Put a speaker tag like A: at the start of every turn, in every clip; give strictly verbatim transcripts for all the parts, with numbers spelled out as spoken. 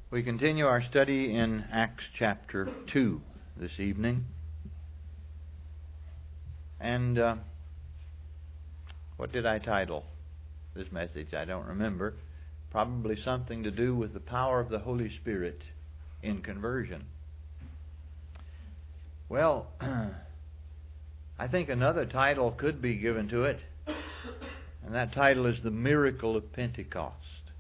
A: We continue our study in Acts chapter two this evening. And uh, what did I title this message? I don't remember. Probably something to do with the power of the Holy Spirit in conversion. Well, I think another title could be given to it, and that title is The Miracle of Pentecost.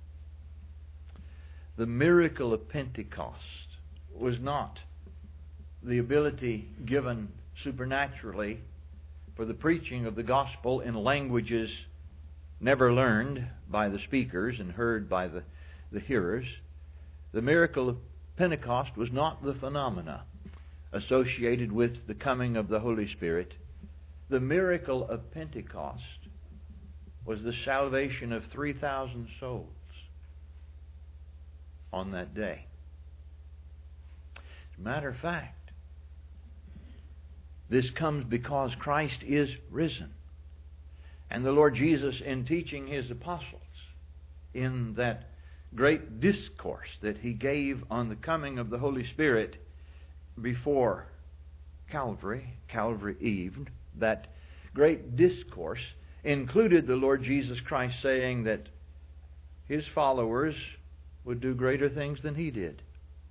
A: The miracle of Pentecost was not the ability given supernaturally for the preaching of the gospel in languages never learned by the speakers and heard by the, the hearers. The miracle of Pentecost was not the phenomena associated with the coming of the Holy Spirit. The miracle of Pentecost was the salvation of three thousand souls on that day. As a matter of fact, this comes because Christ is risen. And the Lord Jesus, in teaching His apostles in that great discourse that He gave on the coming of the Holy Spirit before Calvary, Calvary Eve, that great discourse included the Lord Jesus Christ saying that His followers would do greater things than He did.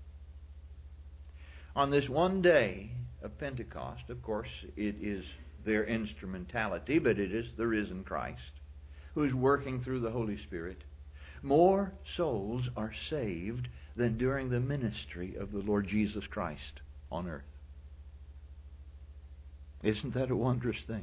A: On this one day of Pentecost, of course, it is their instrumentality, but it is the risen Christ who is working through the Holy Spirit. More souls are saved than during the ministry of the Lord Jesus Christ on earth. Isn't that a wondrous thing?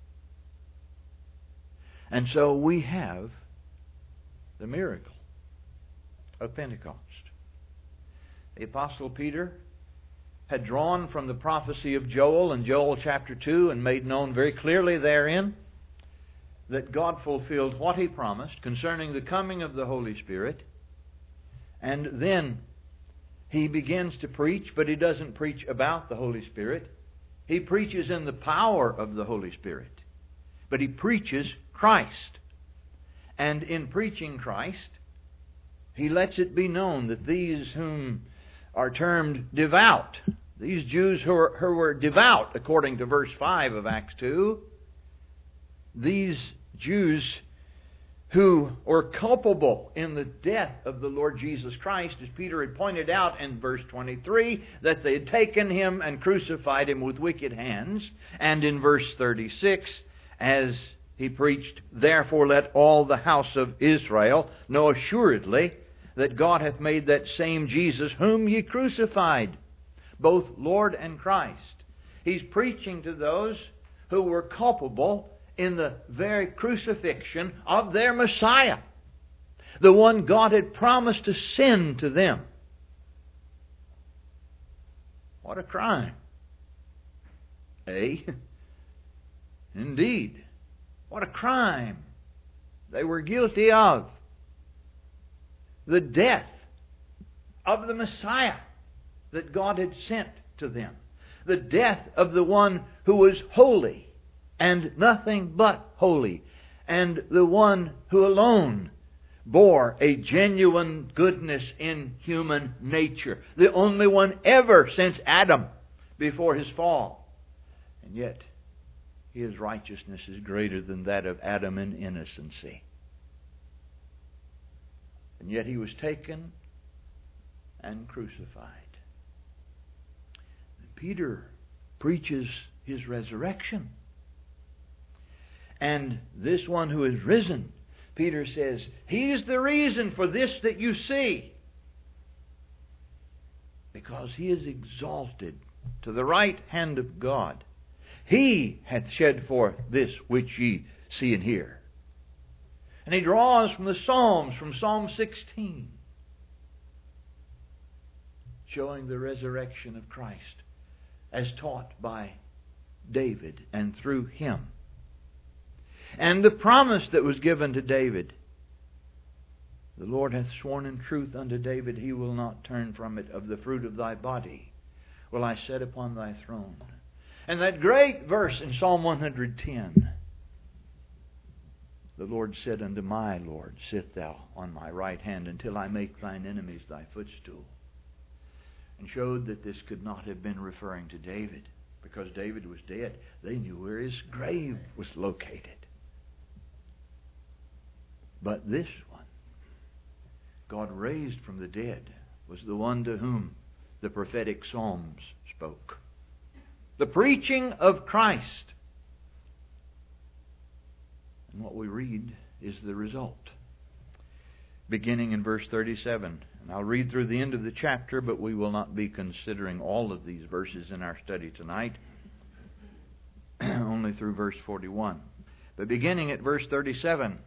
A: And so we have the miracle of Pentecost. The Apostle Peter had drawn from the prophecy of Joel in Joel chapter two and made known very clearly therein that God fulfilled what He promised concerning the coming of the Holy Spirit. And then he begins to preach, but he doesn't preach about the Holy Spirit. He preaches in the power of the Holy Spirit. But he preaches Christ. And in preaching Christ, he lets it be known that these whom are termed devout, these Jews who were, who were devout, according to verse five of Acts two, these Jews who were culpable in the death of the Lord Jesus Christ, as Peter had pointed out in verse twenty-three, that they had taken Him and crucified Him with wicked hands, and in verse thirty-six, as he preached, "Therefore let all the house of Israel know assuredly that God hath made that same Jesus whom ye crucified, both Lord and Christ." He's preaching to those who were culpable in the very crucifixion of their Messiah, the one God had promised to send to them. What a crime! Eh? Indeed. What a crime they were guilty of. The death of the Messiah that God had sent to them. The death of the one who was holy and nothing but holy. And the one who alone bore a genuine goodness in human nature. The only one ever since Adam before his fall. And yet, His righteousness is greater than that of Adam in innocency. And yet He was taken and crucified. And Peter preaches His resurrection. And this one who is risen, Peter says, He is the reason for this that you see. Because He is exalted to the right hand of God. He hath shed forth this which ye see and hear. And he draws from the Psalms, from Psalm sixteen, showing the resurrection of Christ as taught by David and through him. And the promise that was given to David. The Lord hath sworn in truth unto David, He will not turn from it. Of the fruit of thy body will I set upon thy throne. And that great verse in Psalm one hundred ten, The Lord said unto my Lord, Sit thou on my right hand until I make thine enemies thy footstool. And showed that this could not have been referring to David, because David was dead. They knew where his grave was located. But this one, God raised from the dead, was the one to whom the prophetic Psalms spoke. The preaching of Christ. And what we read is the result. Beginning in verse thirty-seven. And I'll read through the end of the chapter, but we will not be considering all of these verses in our study tonight. Only through verse forty-one. But beginning at verse thirty-seven.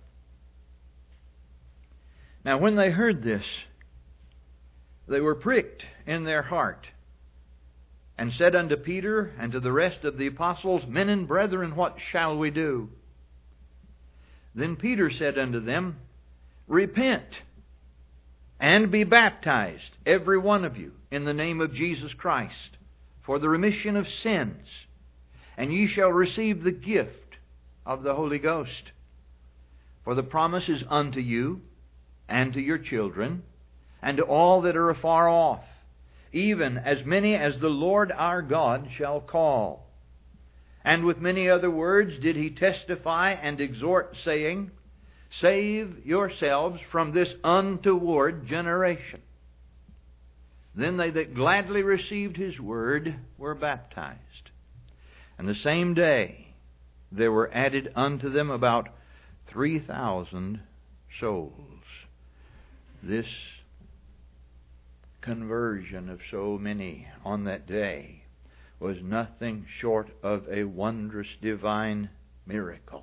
A: Now when they heard this, they were pricked in their heart, and said unto Peter and to the rest of the apostles, Men and brethren, what shall we do? Then Peter said unto them, Repent, and be baptized, every one of you, in the name of Jesus Christ, for the remission of sins, and ye shall receive the gift of the Holy Ghost. For the promise is unto you, and to your children, and to all that are afar off, even as many as the Lord our God shall call. And with many other words did he testify and exhort, saying, Save yourselves from this untoward generation. Then they that gladly received his word were baptized. And the same day there were added unto them about three thousand souls. This conversion of so many on that day was nothing short of a wondrous divine miracle.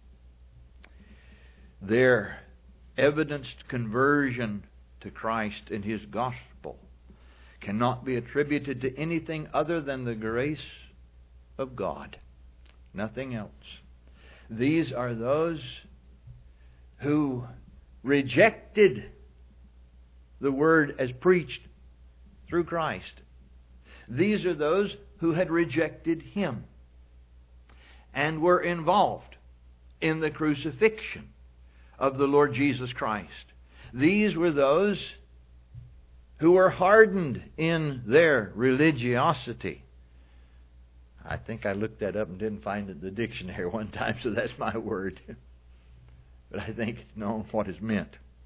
A: Their evidenced conversion to Christ and His gospel cannot be attributed to anything other than the grace of God. Nothing else. These are those who rejected the Word as preached through Christ. These are those who had rejected Him and were involved in the crucifixion of the Lord Jesus Christ. These were those who were hardened in their religiosity. I think I looked that up and didn't find it in the dictionary one time, so that's my word. But I think it's known what is meant.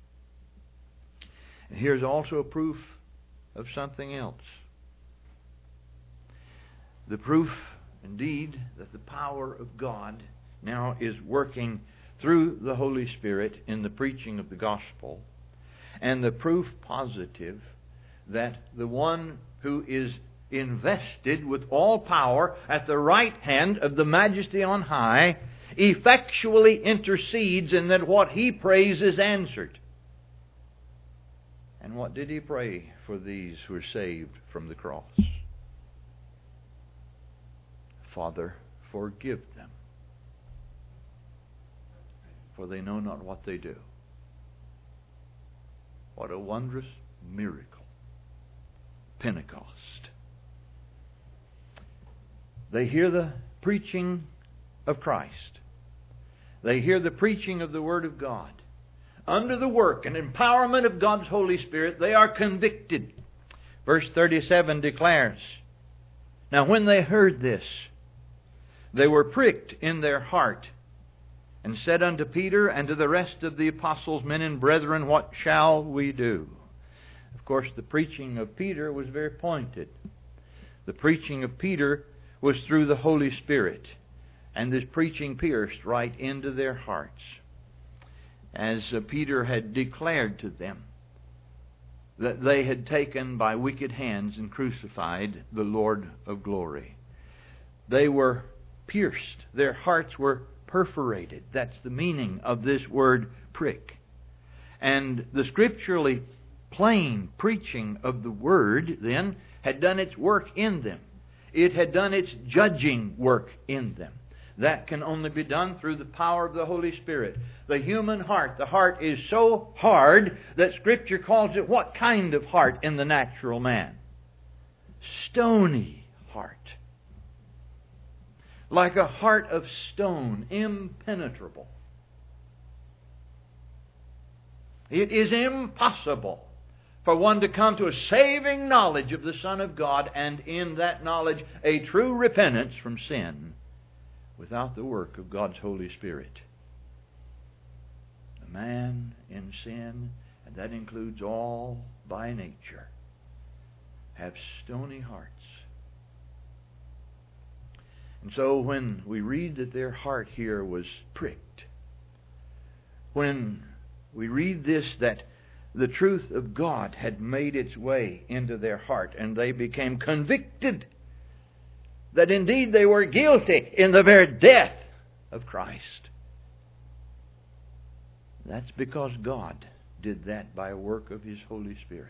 A: And here's also a proof of something else. The proof, indeed, that the power of God now is working through the Holy Spirit in the preaching of the gospel, and the proof positive that the one who is invested with all power at the right hand of the Majesty on high effectually intercedes, and that what he prays is answered. And what did he pray for these who are saved from the cross? Father, forgive them, for they know not what they do. What a wondrous miracle. Pentecost. They hear the preaching of Christ. They hear the preaching of the Word of God. Under the work and empowerment of God's Holy Spirit, they are convicted. Verse thirty-seven declares, Now when they heard this, they were pricked in their heart, and said unto Peter and to the rest of the apostles, Men and brethren, what shall we do? Of course, the preaching of Peter was very pointed. The preaching of Peter was through the Holy Spirit, and this preaching pierced right into their hearts, as Peter had declared to them that they had taken by wicked hands and crucified the Lord of glory. They were pierced. Their hearts were perforated. That's the meaning of this word prick. And the scripturally plain preaching of the Word then had done its work in them. It had done its judging work in them. That can only be done through the power of the Holy Spirit. The human heart, the heart is so hard that Scripture calls it what kind of heart in the natural man? Stony heart. Like a heart of stone, impenetrable. It is impossible for one to come to a saving knowledge of the Son of God, and in that knowledge a true repentance from sin, without the work of God's Holy Spirit. A man in sin, and that includes all by nature, have stony hearts. And so when we read that their heart here was pricked, when we read this, that the truth of God had made its way into their heart, and they became convicted that indeed they were guilty in the very death of Christ. That's because God did that by a work of His Holy Spirit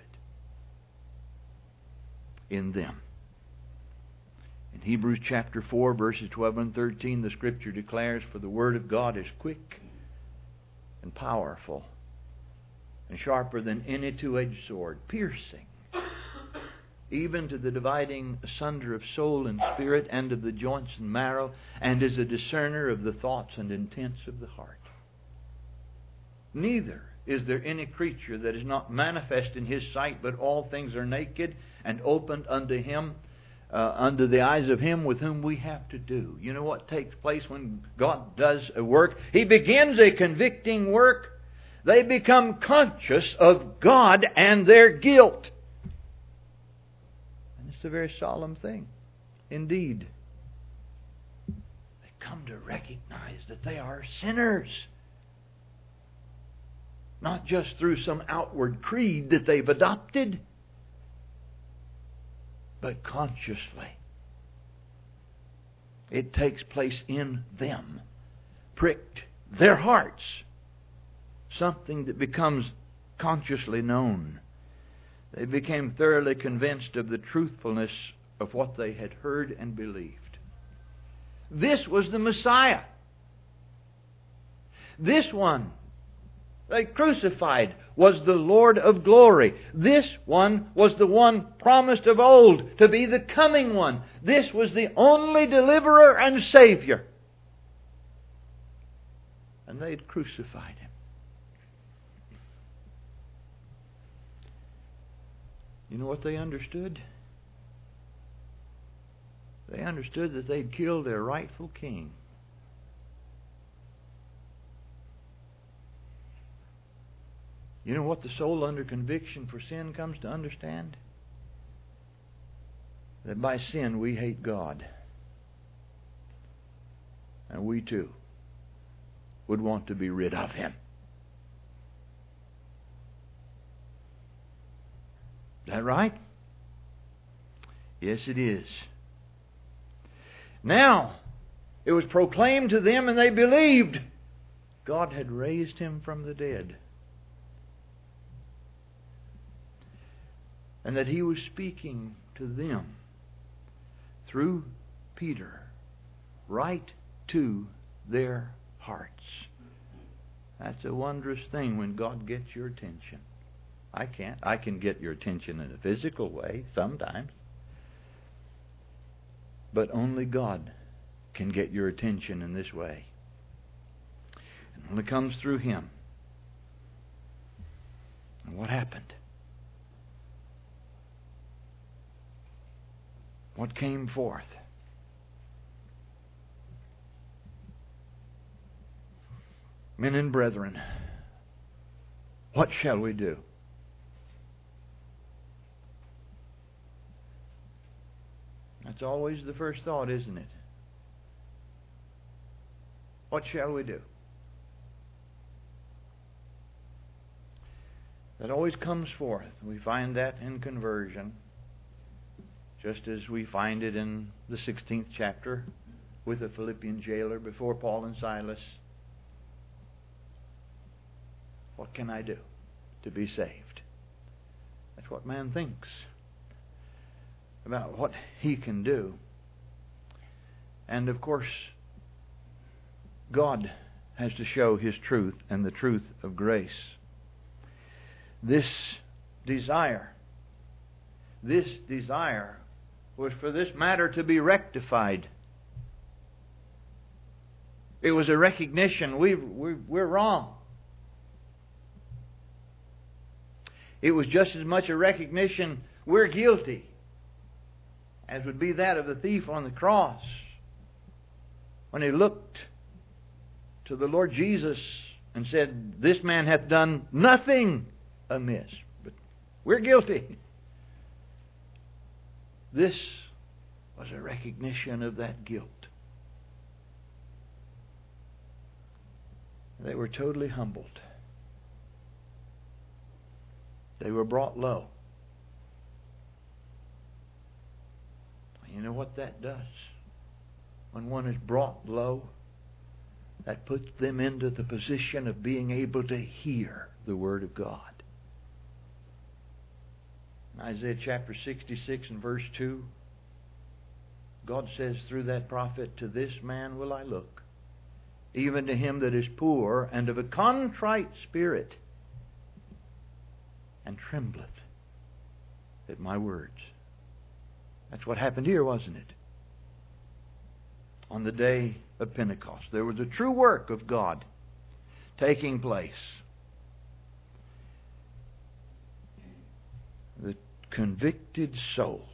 A: in them. In Hebrews chapter four, verses twelve and thirteen, the Scripture declares, "For the Word of God is quick and powerful, and sharper than any two-edged sword, piercing even to the dividing asunder of soul and spirit, and of the joints and marrow, and is a discerner of the thoughts and intents of the heart." Neither is there any creature that is not manifest in His sight, but all things are naked and opened unto Him, uh, under the eyes of Him with whom we have to do. You know what takes place when God does a work? He begins a convicting work. They become conscious of God and their guilt. And it's a very solemn thing indeed. They come to recognize that they are sinners. Not just through some outward creed that they've adopted, but consciously. It takes place in them. Pricked their hearts. Something that becomes consciously known. They became thoroughly convinced of the truthfulness of what they had heard and believed. This was the Messiah. This one they crucified was the Lord of glory. This one was the one promised of old to be the coming one. This was the only deliverer and Savior. And they had crucified Him. You know what they understood? They understood that they'd killed their rightful king. You know what the soul under conviction for sin comes to understand? That by sin we hate God. And we too would want to be rid of Him. Is that right? Yes, it is. Now, it was proclaimed to them, and they believed God had raised Him from the dead. And that He was speaking to them through Peter right to their hearts. That's a wondrous thing when God gets your attention. I can't. I can get your attention in a physical way sometimes. But only God can get your attention in this way. It only comes through Him. And what happened? What came forth? Men and brethren, what shall we do? That's always the first thought, isn't it? What shall we do? That always comes forth. We find that in conversion, just as we find it in the sixteenth chapter with the Philippian jailer before Paul and Silas. What can I do to be saved? That's what man thinks about what he can do. And of course, God has to show His truth and the truth of grace. This desire, this desire was for this matter to be rectified. It was a recognition we've, we've, we're wrong. It was just as much a recognition we're guilty as would be that of the thief on the cross. When he looked to the Lord Jesus and said, "This man hath done nothing amiss, but we're guilty." This was a recognition of that guilt. They were totally humbled. They were brought low. You know what that does? When one is brought low, that puts them into the position of being able to hear the Word of God. In Isaiah chapter sixty-six and verse two, God says through that prophet, "To this man will I look, even to him that is poor and of a contrite spirit, and trembleth at my words." That's what happened here, wasn't it? On the day of Pentecost, there was a true work of God taking place. The convicted soul,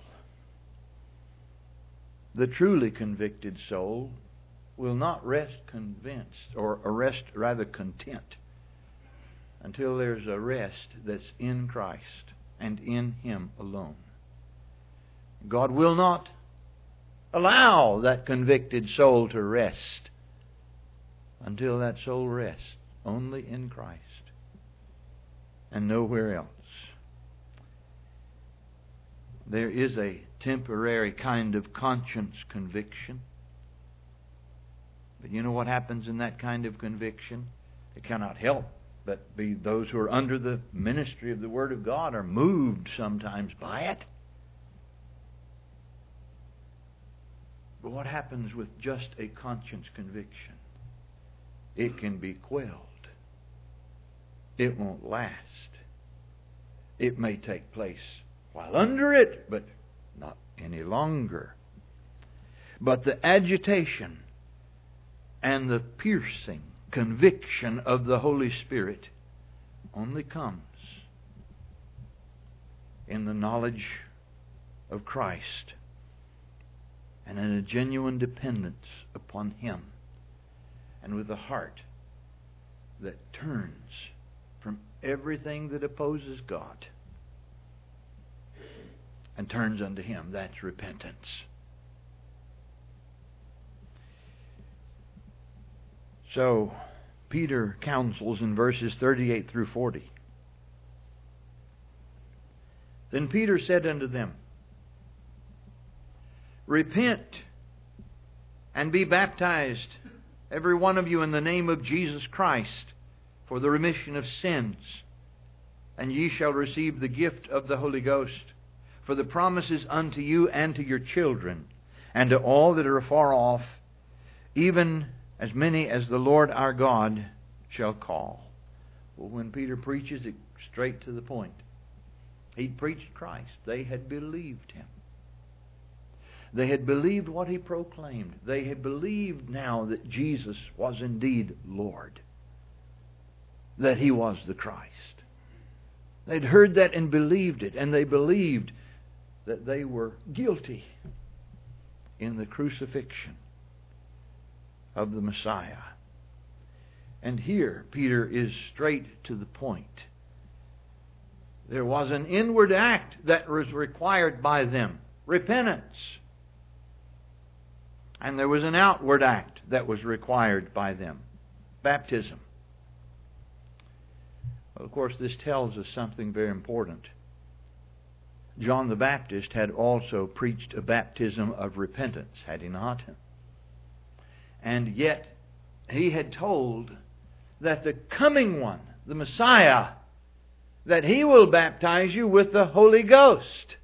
A: the truly convicted soul, will not rest convinced, or rest rather content, until there's a rest that's in Christ and in Him alone. God will not allow that convicted soul to rest until that soul rests only in Christ and nowhere else. There is a temporary kind of conscience conviction. But you know what happens in that kind of conviction? It cannot help but be those who are under the ministry of the Word of God are moved sometimes by it. But what happens with just a conscience conviction? It can be quelled. It won't last. It may take place while under it, but not any longer. But the agitation and the piercing conviction of the Holy Spirit only comes in the knowledge of Christ and in a genuine dependence upon Him, and with a heart that turns from everything that opposes God and turns unto Him. That's repentance. So, Peter counsels in verses thirty-eight through forty. Then Peter said unto them, "Repent and be baptized, every one of you, in the name of Jesus Christ, for the remission of sins, and ye shall receive the gift of the Holy Ghost. For the promise is unto you and to your children, and to all that are afar off, even as many as the Lord our God shall call." Well, when Peter preaches it straight to the point, he preached Christ. They had believed Him. They had believed what He proclaimed. They had believed now that Jesus was indeed Lord, that He was the Christ. They'd heard that and believed it, and they believed that they were guilty in the crucifixion of the Messiah. And here Peter is straight to the point. There was an inward act that was required by them, repentance. And there was an outward act that was required by them, baptism. Well, of course, this tells us something very important. John the Baptist had also preached a baptism of repentance, had he not? And yet, he had told that the coming one, the Messiah, that He will baptize you with the Holy Ghost.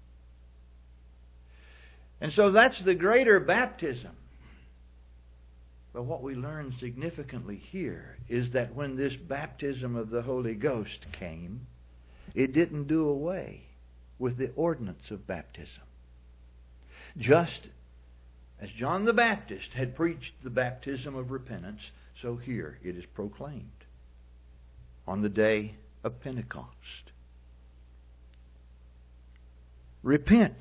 A: And so that's the greater baptism. But what we learn significantly here is that when this baptism of the Holy Ghost came, it didn't do away with the ordinance of baptism. Just as John the Baptist had preached the baptism of repentance, so here it is proclaimed on the day of Pentecost. repent.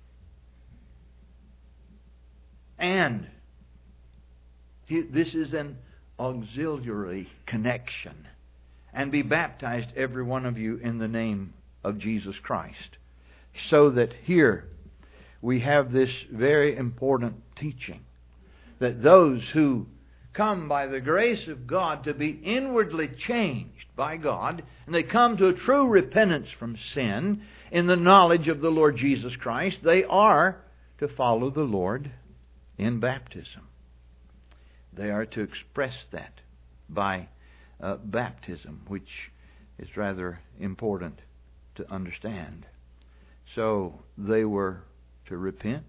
A: And this is an auxiliary connection. And be baptized, every one of you, in the name of Jesus Christ. So that here we have this very important teaching, that those who come by the grace of God to be inwardly changed by God, and they come to a true repentance from sin in the knowledge of the Lord Jesus Christ, they are to follow the Lord in baptism. They are to express that by uh, baptism, which is rather important to understand. So they were to repent.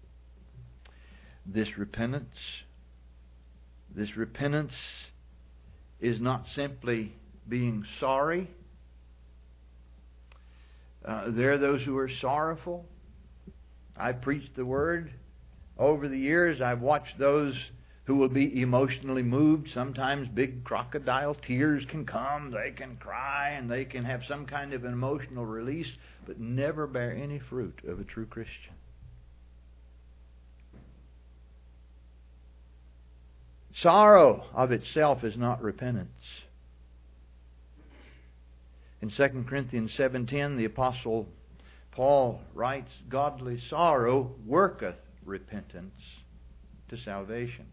A: This repentance, this repentance is not simply being sorry. Uh, there are those who are sorrowful. I've preached the Word. Over the years, I've watched those who will be emotionally moved. Sometimes big crocodile tears can come. They can cry and they can have some kind of an emotional release, but never bear any fruit of a true Christian. Sorrow of itself is not repentance. In Second Corinthians seven ten, the Apostle Paul writes, "Godly sorrow worketh repentance to salvation."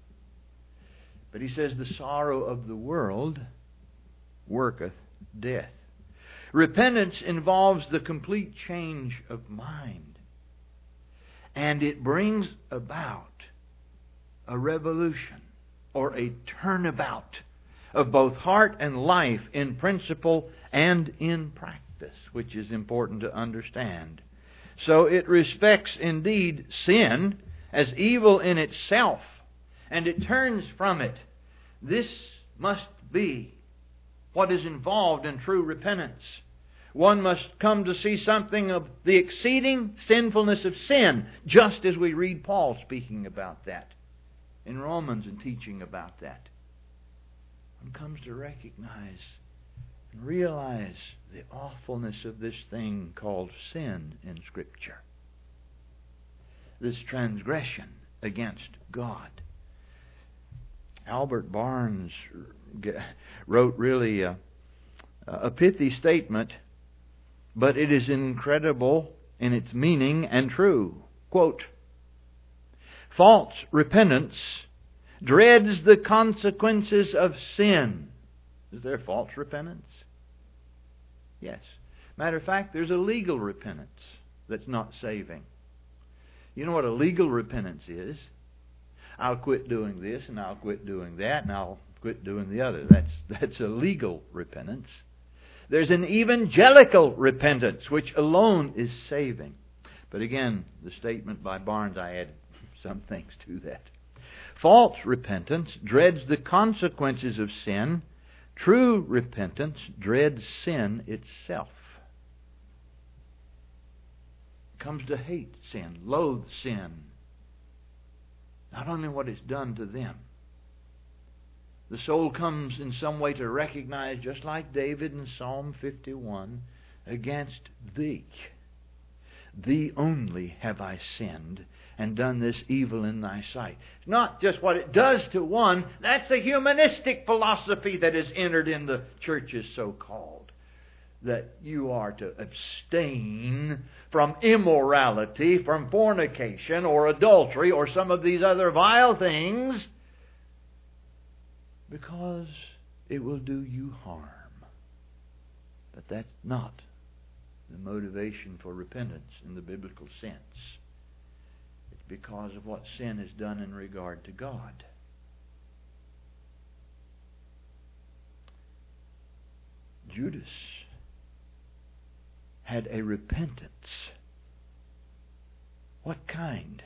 A: But he says, "The sorrow of the world worketh death." Repentance involves the complete change of mind. And it brings about a revolution, or a turnabout of both heart and life in principle and in practice, which is important to understand. So it respects indeed sin as evil in itself, and it turns from it. This must be what is involved in true repentance. One must come to see something of the exceeding sinfulness of sin, just as we read Paul speaking about that in Romans and teaching about that. One comes to recognize and realize the awfulness of this thing called sin in Scripture. This transgression against God. Albert Barnes wrote really a, a pithy statement, but it is incredible in its meaning and true. Quote, "False repentance dreads the consequences of sin." Is there false repentance? Yes. Matter of fact, there's a legal repentance that's not saving. You know what a legal repentance is? I'll quit doing this and I'll quit doing that and I'll quit doing the other. That's that's a legal repentance. There's an evangelical repentance, which alone is saving. But again, the statement by Barnes, I added some things to that. False repentance dreads the consequences of sin. True repentance dreads sin itself. Comes to hate sin, loathe sin. Not only what it's done to them. The soul comes in some way to recognize, just like David in Psalm fifty-one, against Thee. Thee only have I sinned and done this evil in Thy sight. It's not just what it does to one. That's a humanistic philosophy that has entered in the churches so-called. That you are to abstain from immorality, from fornication or adultery or some of these other vile things because it will do you harm. But that's not the motivation for repentance in the biblical sense. It's because of what sin has done in regard to God. Judas had a repentance. What kind?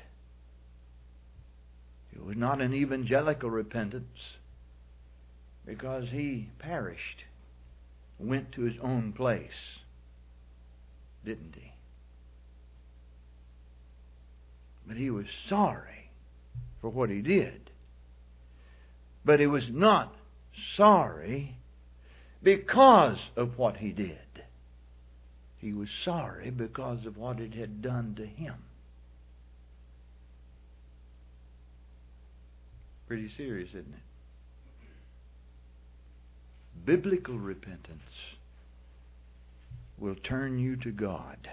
A: It was not an evangelical repentance, because he perished, went to his own place, didn't he? But he was sorry for what he did. But he was not sorry because of what he did. He was sorry because of what it had done to him. Pretty serious, isn't it? Biblical repentance will turn you to God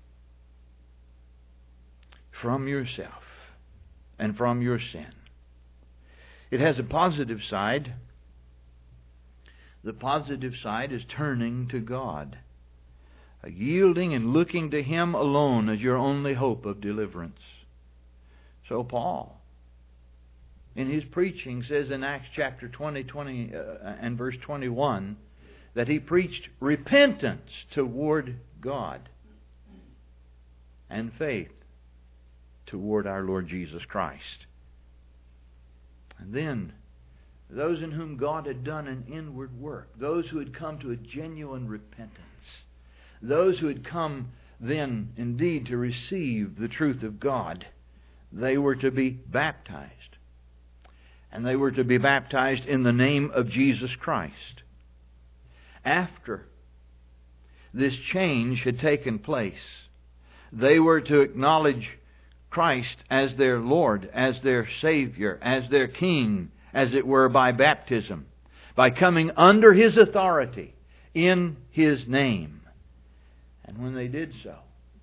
A: from yourself and from your sin. It has a positive side. The positive side is turning to God, a yielding and looking to Him alone as your only hope of deliverance. So Paul, in his preaching, says in Acts chapter twenty, twenty uh, and verse twenty-one, that he preached repentance toward God and faith toward our Lord Jesus Christ. And then, those in whom God had done an inward work, those who had come to a genuine repentance, those who had come then indeed to receive the truth of God, they were to be baptized. And they were to be baptized in the name of Jesus Christ. After this change had taken place, they were to acknowledge Christ as their Lord, as their Savior, as their King, as it were, by baptism, by coming under His authority in His name. And when they did so,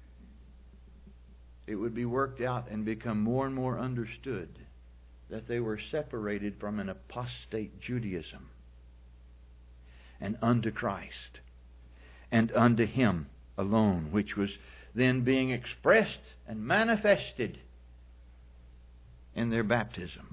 A: it would be worked out and become more and more understood that they were separated from an apostate Judaism and unto Christ and unto Him alone, which was then being expressed and manifested in their baptism.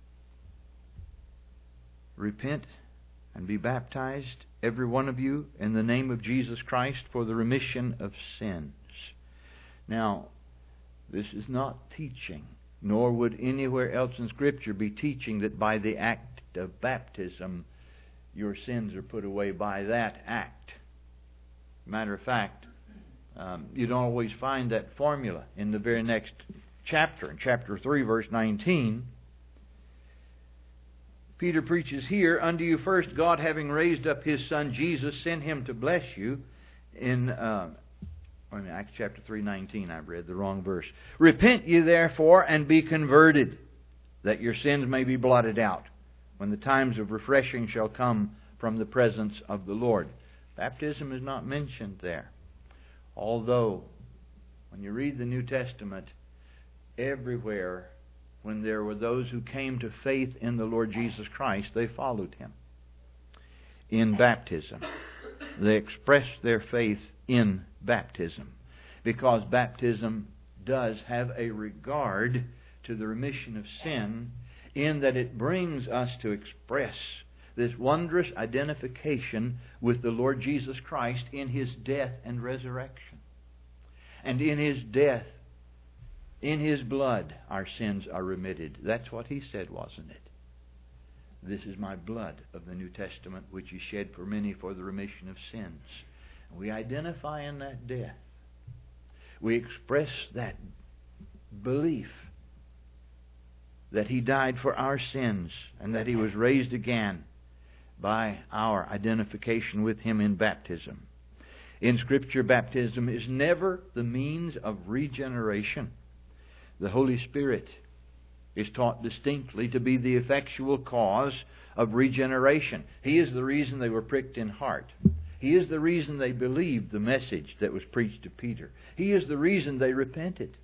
A: Repent and be baptized, every one of you, in the name of Jesus Christ for the remission of sins. Now, this is not teaching, nor would anywhere else in Scripture be teaching that by the act of baptism your sins are put away by that act. Matter of fact, um, you don't always find that formula in the very next chapter. In chapter three, verse nineteen, Peter preaches here, unto you first, God having raised up His Son Jesus, sent Him to bless you. In uh, I mean, Acts chapter three, nineteen, I've read the wrong verse. Repent ye therefore, and be converted, that your sins may be blotted out, when the times of refreshing shall come from the presence of the Lord. Baptism is not mentioned there. Although, when you read the New Testament, everywhere, when there were those who came to faith in the Lord Jesus Christ, they followed Him in baptism. They expressed their faith in baptism, because baptism does have a regard to the remission of sin, in that it brings us to express this wondrous identification with the Lord Jesus Christ in His death and resurrection. And in His death, in His blood, our sins are remitted. That's what He said, wasn't it? This is my blood of the New Testament, which is shed for many for the remission of sins. We identify in that death. We express that belief that He died for our sins and that He was raised again by our identification with Him in baptism. In Scripture, baptism is never the means of regeneration. The Holy Spirit is taught distinctly to be the effectual cause of regeneration. He is the reason they were pricked in heart. He is the reason they believed the message that was preached to Peter. He is the reason they repented.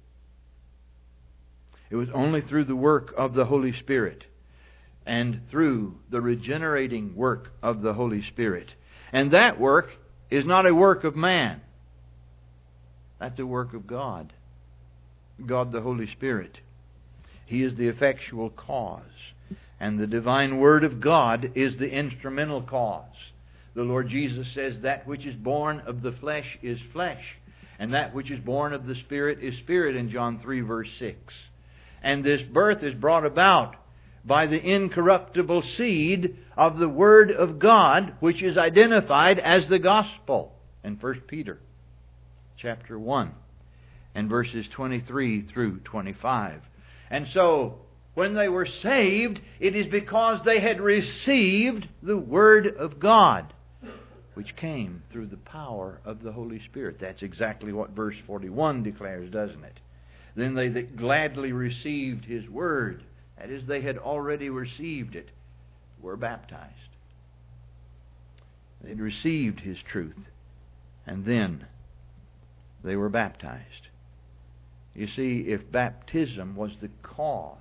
A: It was only through the work of the Holy Spirit and through the regenerating work of the Holy Spirit. And that work is not a work of man. That's a work of God. God the Holy Spirit. He is the effectual cause. And the divine Word of God is the instrumental cause. The Lord Jesus says, that which is born of the flesh is flesh, and that which is born of the Spirit is spirit, in John three, verse six. And this birth is brought about by the incorruptible seed of the Word of God, which is identified as the gospel in First Peter chapter one and verses twenty-three through twenty-five. And so, when they were saved, it is because they had received the Word of God. which came through the power of the Holy Spirit. That's exactly what verse forty-one declares, doesn't it? Then they that gladly received His word, that is, they had already received it, were baptized. They'd received His truth, and then they were baptized. You see, if baptism was the cause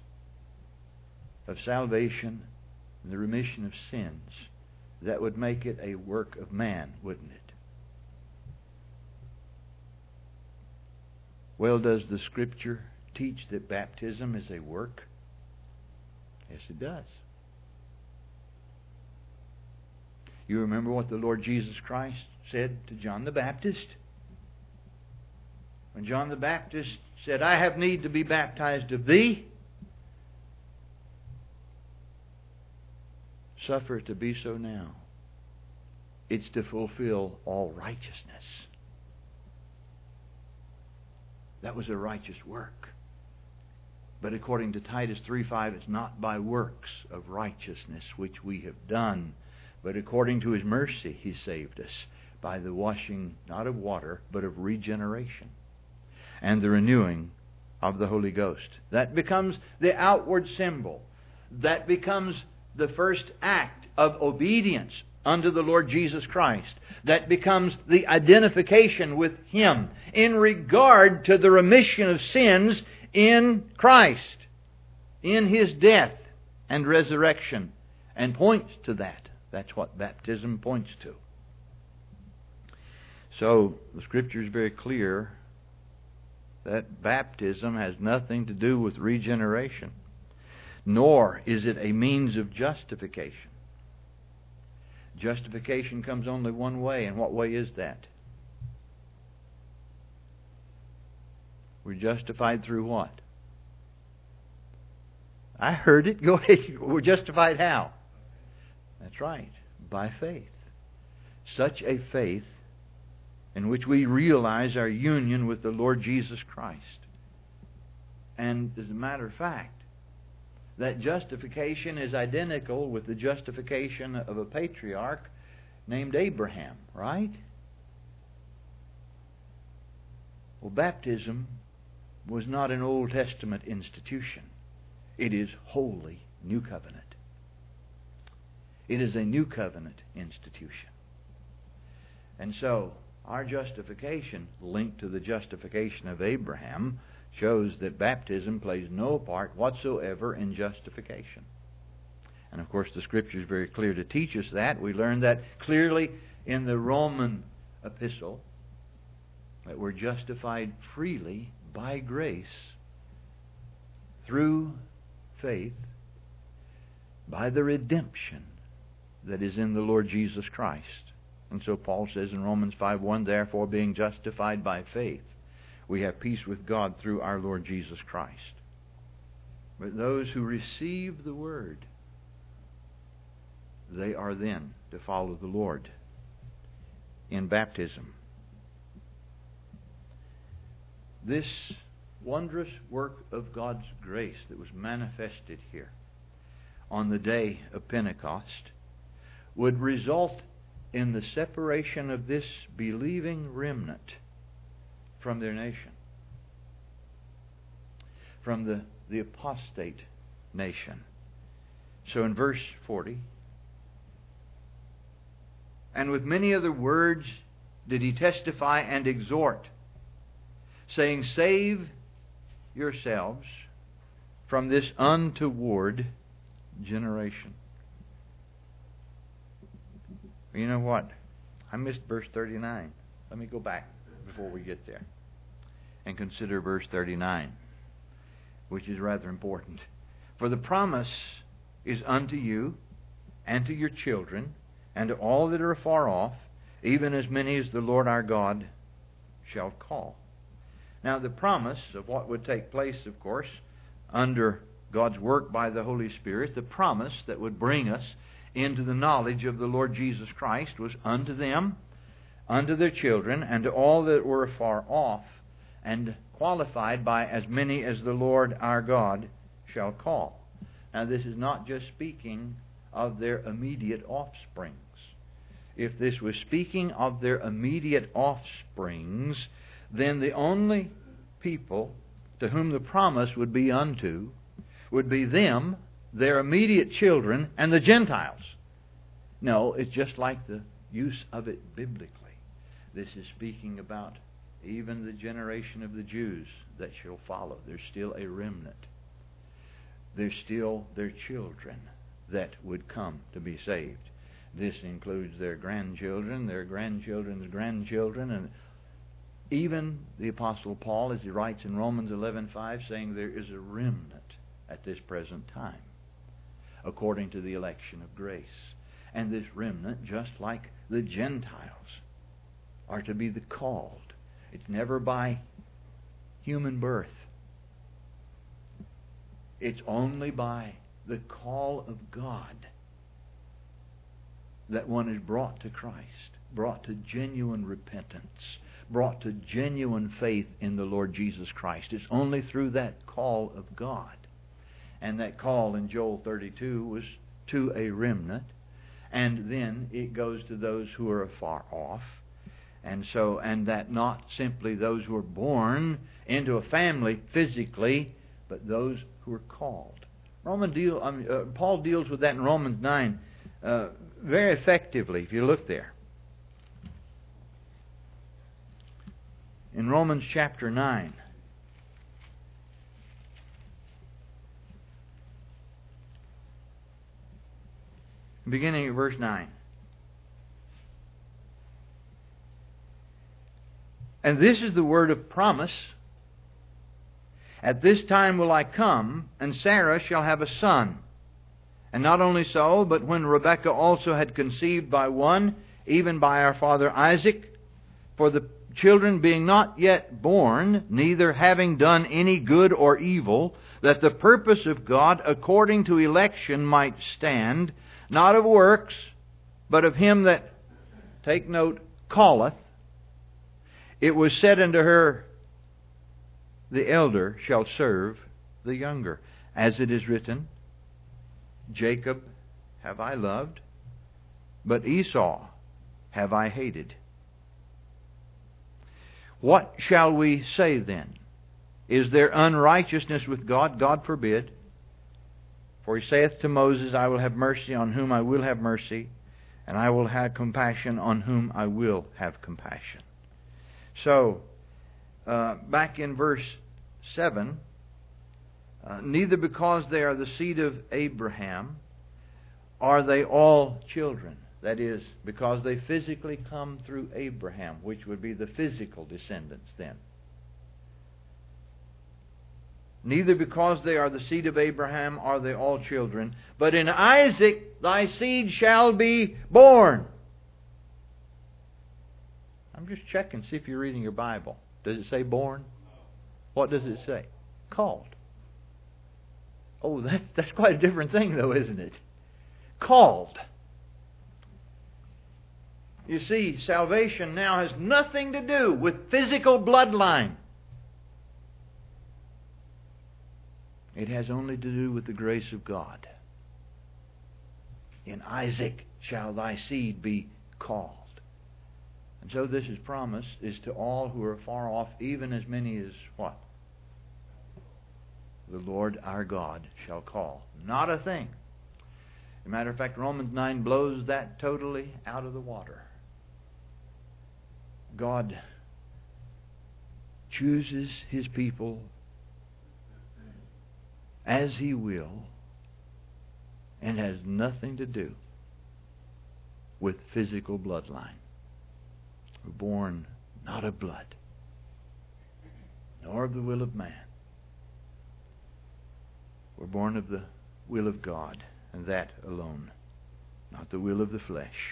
A: of salvation and the remission of sins, that would make it a work of man, wouldn't it? Well, does the Scripture teach that baptism is a work? Yes, it does. You remember what the Lord Jesus Christ said to John the Baptist? When John the Baptist said, I have need to be baptized of thee, suffer it to be so now. It's to fulfill all righteousness. That was a righteous work. But according to Titus three five, it's not by works of righteousness which we have done, but according to His mercy He saved us by the washing not of water, but of regeneration and the renewing of the Holy Ghost. That becomes the outward symbol. That becomes the first act of obedience unto the Lord Jesus Christ. That becomes the identification with Him in regard to the remission of sins in Christ, in His death and resurrection, and points to that. That's what baptism points to. So, the Scripture is very clear that baptism has nothing to do with regeneration, nor is it a means of justification. Justification comes only one way, and what way is that? We're justified through what? I heard it. Go ahead. We're justified how? That's right. By faith. Such a faith in which we realize our union with the Lord Jesus Christ. And as a matter of fact, that justification is identical with the justification of a patriarch named Abraham, right? Well, baptism was not an Old Testament institution. It is wholly New Covenant. It is a New Covenant institution. And so, our justification, linked to the justification of Abraham, shows that baptism plays no part whatsoever in justification. And of course the Scripture is very clear to teach us that. We learn that clearly in the Roman epistle, that we're justified freely by grace through faith by the redemption that is in the Lord Jesus Christ. And so Paul says in Romans five one, therefore being justified by faith, we have peace with God through our Lord Jesus Christ. But those who receive the Word, they are then to follow the Lord in baptism. This wondrous work of God's grace that was manifested here on the day of Pentecost would result in the separation of this believing remnant from their nation, from the, the apostate nation. So in verse forty, and with many other words did he testify and exhort, saying, save yourselves from this untoward generation. You know what? I missed verse thirty-nine. Let me go back before we get there and consider verse thirty-nine, which is rather important. For the promise is unto you and to your children and to all that are afar off, even as many as the Lord our God shall call. Now the promise of what would take place, of course, under God's work by the Holy Spirit, the promise that would bring us into the knowledge of the Lord Jesus Christ was unto them, unto their children, and to all that were afar off, and qualified by as many as the Lord our God shall call. Now this is not just speaking of their immediate offsprings. if this was speaking of their immediate offsprings, then the only people to whom the promise would be unto would be them, their immediate children, and the Gentiles. No, it's just like the use of it biblically. This is speaking about even the generation of the Jews that shall follow. There's still a remnant. There's still their children that would come to be saved. This includes their grandchildren, their grandchildren's grandchildren, and even the Apostle Paul, as he writes in Romans eleven five, saying there is a remnant at this present time, according to the election of grace. And this remnant, just like the Gentiles, are to be the called. It's never by human birth. It's only by the call of God that one is brought to Christ, brought to genuine repentance, brought to genuine faith in the Lord Jesus Christ. It's only through that call of God. And that call in Joel thirty-two was to a remnant. And then it goes to those who are afar off. And so, and that not simply those who are born into a family physically, but those who are called. Roman deal, I mean, uh, Paul deals with that in Romans nine uh, very effectively, if you look there. In Romans chapter nine, beginning at verse nine. And this is the word of promise. At this time will I come, and Sarah shall have a son. And not only so, but when Rebekah also had conceived by one, even by our father Isaac, for the children being not yet born, neither having done any good or evil, that the purpose of God according to election might stand, not of works, but of him that, take note, calleth, it was said unto her, the elder shall serve the younger. As it is written, Jacob have I loved, but Esau have I hated. What shall we say then? Is there unrighteousness with God? God forbid. For he saith to Moses, I will have mercy on whom I will have mercy, and I will have compassion on whom I will have compassion. So, uh, back in verse seven, uh, neither because they are the seed of Abraham are they all children. That is, because they physically come through Abraham, which would be the physical descendants then. Neither because they are the seed of Abraham are they all children, but in Isaac thy seed shall be born. I'm just checking, see if you're reading your Bible. Does it say born? What does it say? Called. Oh, that, that's quite a different thing though, isn't it? Called. You see, salvation now has nothing to do with physical bloodline. It has only to do with the grace of God. In Isaac shall thy seed be called. And so this is promised is to all who are far off, even as many as what? The Lord our God shall call. Not a thing. As a matter of fact, Romans nine blows that totally out of the water. God chooses His people as He will, and has nothing to do with physical bloodline. We're born not of blood, nor of the will of man. We're born of the will of God, and that alone, not the will of the flesh.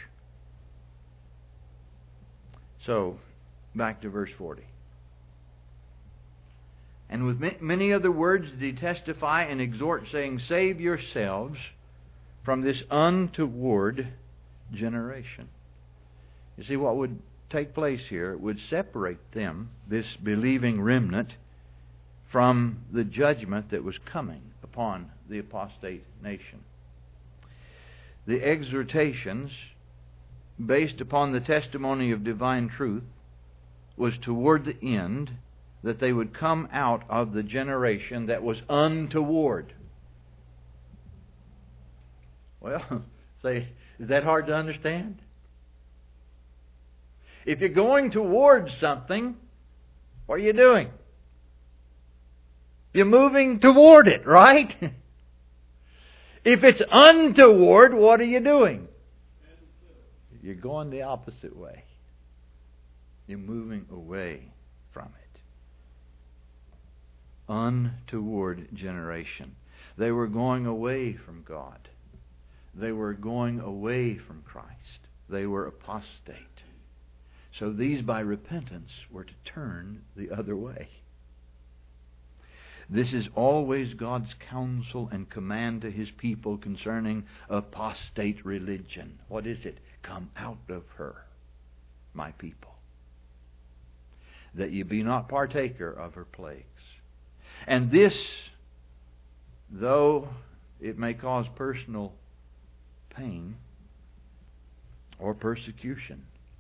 A: So, back to verse forty. And with many other words did he testify and exhort, saying, Save yourselves from this untoward generation. You see, what would take place here, it would separate them, this believing remnant, from the judgment that was coming upon the apostate nation. The exhortations based upon the testimony of divine truth, was toward the end that they would come out of the generation that was untoward. Well, say, is that hard to understand? If you're going towards something, what are you doing? You're moving toward it, right? If it's untoward, what are you doing? You're going the opposite way. You're moving away from it. Untoward generation. They were going away from God. They were going away from Christ. They were apostate. So these, by repentance, were to turn the other way. This is always God's counsel and command to His people concerning apostate religion. What is it? Come out of her, my people, that ye be not partaker of her plagues. And this, though it may cause personal pain or persecution,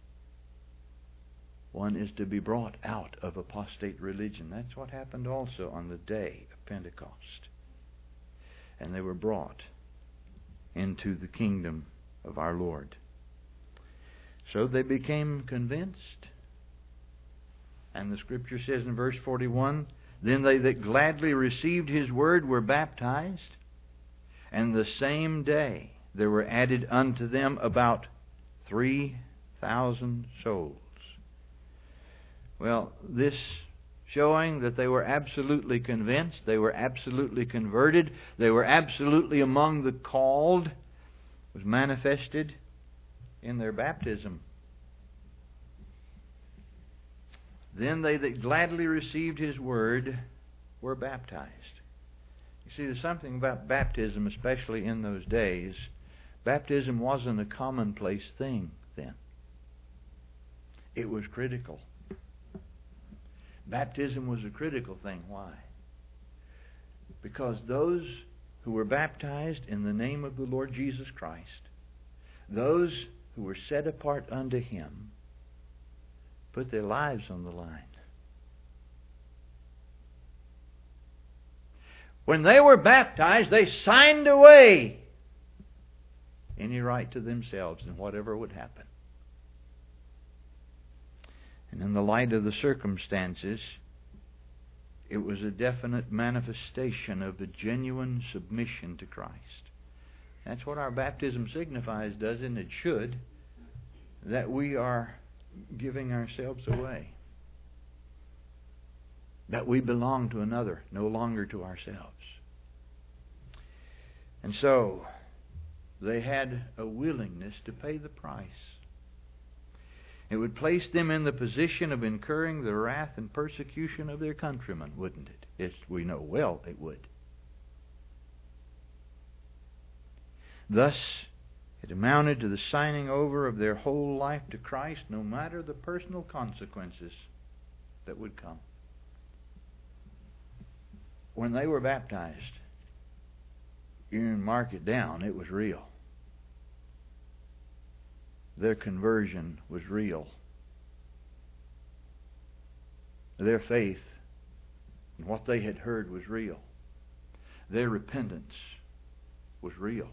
A: one is to be brought out of apostate religion. That's what happened also on the day of Pentecost. And they were brought into the kingdom of our Lord. So they became convinced. And the Scripture says in verse forty-one, then they that gladly received His word were baptized, and the same day there were added unto them about three thousand souls. Well, this showing that they were absolutely convinced, they were absolutely converted, they were absolutely among the called, was manifested in their baptism. Then they that gladly received His word were baptized. You see, there's something about baptism, especially in those days. Baptism wasn't a commonplace thing then. It was critical. Baptism was a critical thing. Why? Because those who were baptized in the name of the Lord Jesus Christ, those who were set apart unto Him, put their lives on the line. When they were baptized, they signed away any right to themselves in whatever would happen. And in the light of the circumstances, it was a definite manifestation of a genuine submission to Christ. That's what our baptism signifies, doesn't it? It should. That we are giving ourselves away. That we belong to another, no longer to ourselves. And so, they had a willingness to pay the price. It would place them in the position of incurring the wrath and persecution of their countrymen, wouldn't it? It's, we know well it would. Thus, it amounted to the signing over of their whole life to Christ, no matter the personal consequences that would come. When they were baptized, you can mark it down, it was real. Their conversion was real. Their faith and what they had heard was real. Their repentance was real.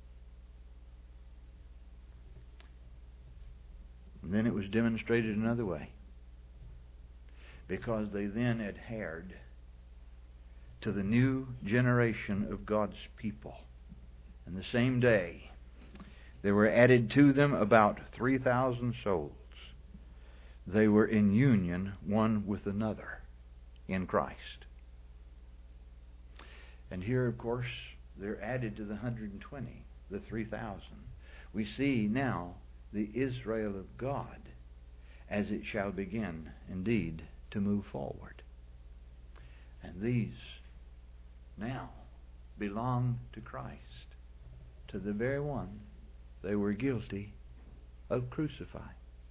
A: And then it was demonstrated another way. Because they then adhered to the new generation of God's people. And the same day, there were added to them about three thousand souls. They were in union one with another in Christ. And here, of course, they're added to the one hundred twenty, the three thousand. We see now the Israel of God as it shall begin, indeed, to move forward. And these now belong to Christ, to the very one they were guilty of crucifying,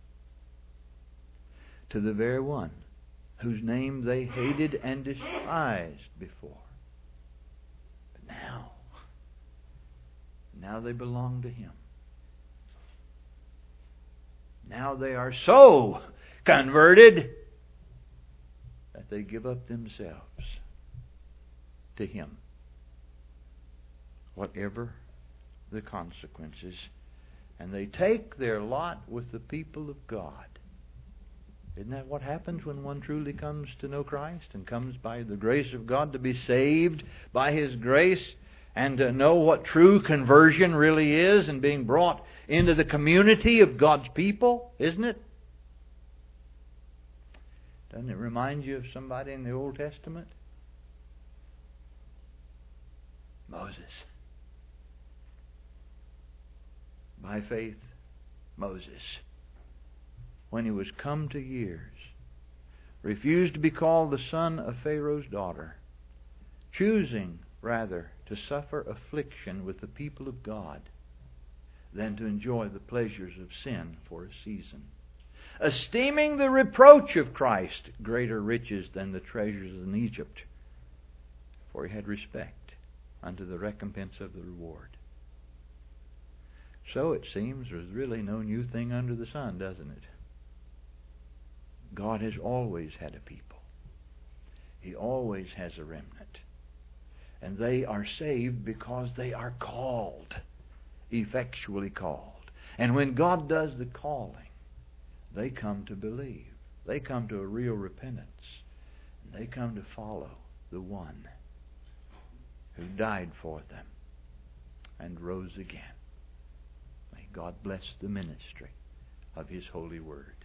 A: to the very one whose name they hated and despised before. But now, now they belong to Him. Now they are so converted that they give up themselves to Him, whatever the consequences. And they take their lot with the people of God. Isn't that what happens when one truly comes to know Christ and comes by the grace of God to be saved by His grace and to know what true conversion really is and being brought into the community of God's people? Isn't it? Doesn't it remind you of somebody in the Old Testament? Moses. By faith, Moses, when he was come to years, refused to be called the son of Pharaoh's daughter, choosing rather to suffer affliction with the people of God than to enjoy the pleasures of sin for a season, esteeming the reproach of Christ greater riches than the treasures in Egypt, for he had respect unto the recompense of the reward. So it seems there's really no new thing under the sun, doesn't it? God has always had a people. He always has a remnant. And they are saved because they are called, effectually called. And when God does the calling, they come to believe. They come to a real repentance. And they come to follow the one who died for them and rose again. May God bless the ministry of His holy word.